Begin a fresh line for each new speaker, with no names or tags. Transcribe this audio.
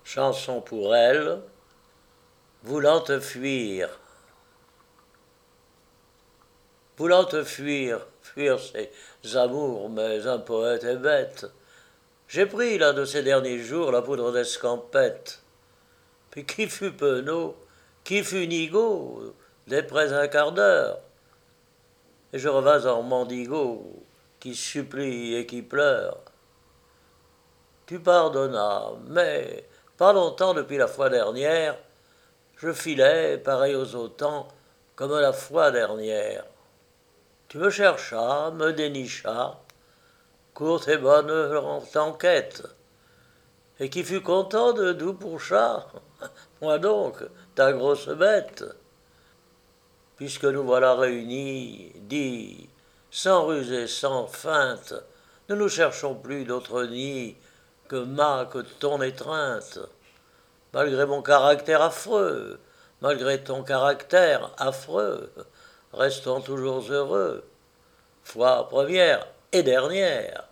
Chanson pour elle, voulant te fuir. Voulant te fuir, fuir ses amours, mais un poète est bête. J'ai pris, là, de ces derniers jours, la poudre d'escampette. Puis qui fut penaud, qui fut nigaud, d'après un quart d'heure. Et je revins en mendigo, qui supplie et qui pleure. Tu pardonnas, mais pas longtemps depuis la fois dernière, je filais, pareil aux autant, comme la fois dernière. Tu me cherchas, me dénichas, courte et bonne enquête. Et qui fut content de doux pour chat, moi donc, ta grosse bête. Puisque nous voilà réunis, dis, sans ruse et sans feinte, ne nous cherchons plus d'autre nid que ton étreinte. Malgré mon caractère affreux, malgré ton caractère affreux, restons toujours heureux, fois première et dernière.